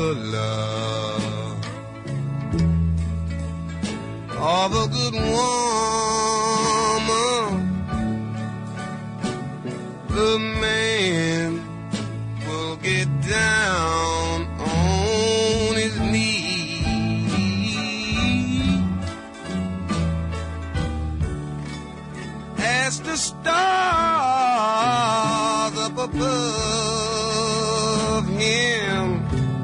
love of a good woman, the man will get down on his knees as the stars up above him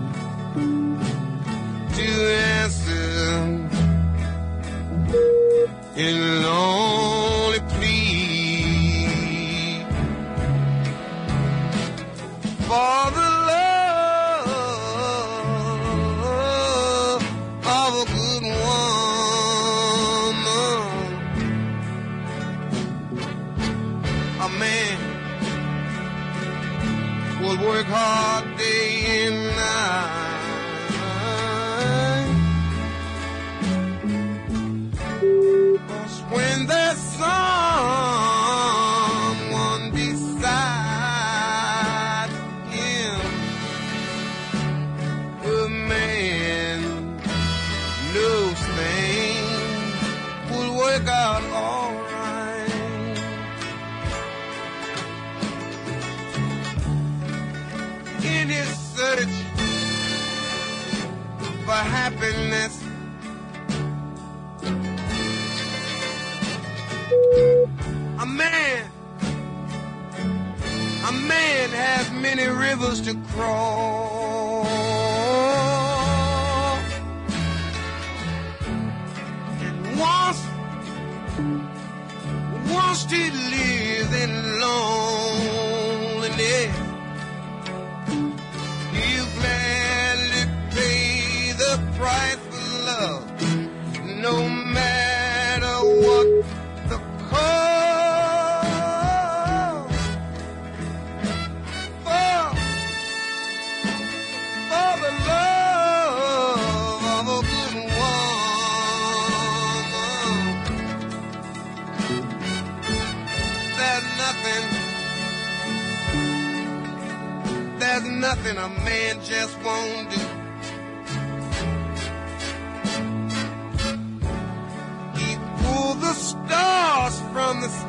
to answer in lonely plea for the love of a good woman. A man will work hard day and night when there's someone beside him. A man knows things will work out all right. In his search for happiness, a man has many rivers to cross, and once he lives in loneliness, he'll gladly pay the price for love, no matter what the cost. There's nothing a man just won't do. He pulled the stars from the